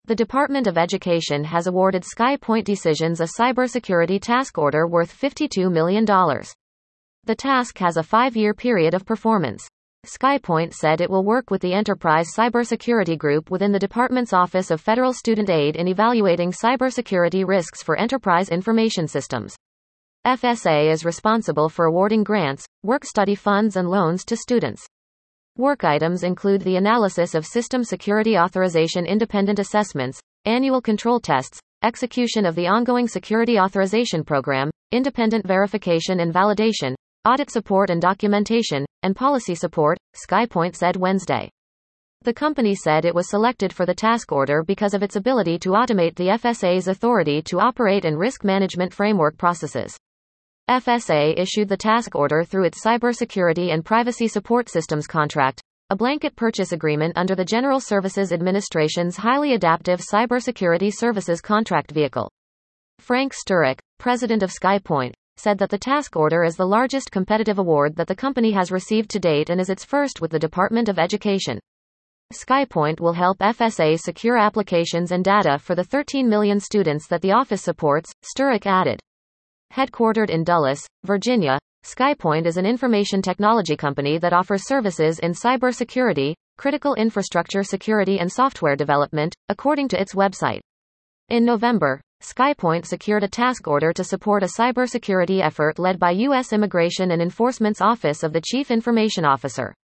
The Department of Education has awarded SkyPoint Decisions a cybersecurity task order worth $52 million. The task has a 5-year period of performance. SkyPoint said it will work with the Enterprise Cybersecurity Group within the department's Office of Federal Student Aid in evaluating cybersecurity risks for enterprise information systems. FSA is responsible for awarding grants, work-study funds and loans to students. Work items include the analysis of system security authorization independent assessments, annual control tests, execution of the ongoing security authorization program, independent verification and validation, audit support and documentation, and policy support, SkyPoint said Wednesday. The company said it was selected for the task order because of its ability to automate the FSA's authority to operate and risk management framework processes. FSA issued the task order through its Cybersecurity and Privacy Support Systems contract, a blanket purchase agreement under the General Services Administration's Highly Adaptive Cybersecurity Services contract vehicle. Frank Sturrock, president of SkyPoint, said that the task order is the largest competitive award that the company has received to date and is its first with the Department of Education. SkyPoint will help FSA secure applications and data for the 13 million students that the office supports, Sturrock added. Headquartered in Dulles, Virginia, SkyPoint is an information technology company that offers services in cybersecurity, critical infrastructure security and software development, according to its website. In November, SkyPoint secured a task order to support a cybersecurity effort led by U.S. Immigration and Enforcement's Office of the Chief Information Officer.